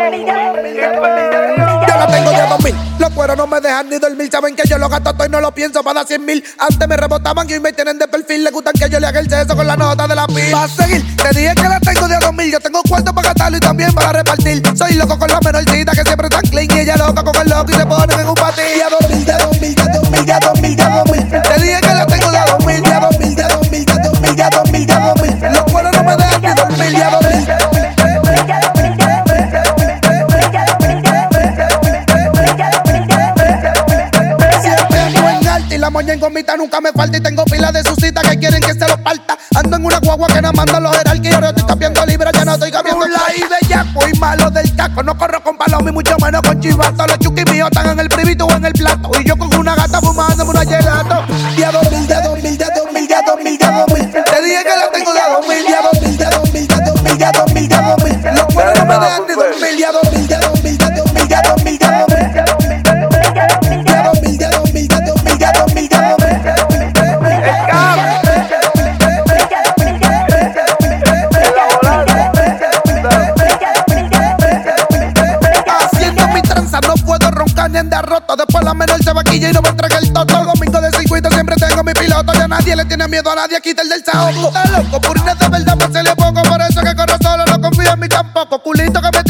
Yo la tengo de 2000. Los cueros no me dejan ni dormir. Saben que yo lo gasto todo y no lo pienso para dar 100,000. Antes me rebotaban y hoy me tienen de perfil. Le gustan que yo le haga el sexo con la nota de la pil. Va a seguir, te dije que la tengo de 2000. Yo tengo cuarto para gastarlo y también para repartir. Soy loco con la menorcita que siempre están clean. Y ella loca con el loco y se ponen en un patín. De 2000, de 2000, de 2000, de 2000, de 2000. Te dije que la tengo de 2000. De 2000, de 2000, de 2000, de 2000, de 2000. Los cueros no me dejan ni dormir. De 2000. La moña en gomita nunca me falta y tengo pila de susita que quieren que se lo parta. Ando en una guagua que no manda los jerarquías. Ahora estoy cambiando libras, ya no estoy cambiando la de yaco y malo del taco. No corro con paloma y mucho menos con chivato. Los chuquis míos están en el privito o en el plato. Y yo con una gata fumándome una gelato. De 2000, de 2000, de 2000, de 2000, de 2000. Te dije que la tengo de 2000. De 2000, de 2000, de 2000, de 2000, de 2000. Los cueros no me dejan ni dormir. De 2000, de 2000, de 2000, de 2000, de 2000. Roto. Después la menor se vaquilla y no me entrega el toto. Domingo de circuito siempre tengo mi piloto. Ya nadie le tiene miedo a nadie, quita el del saoco. Está loco, purines de verdad, pues se le poco. Por eso que corro solo, no confío en mí tampoco. Culito que me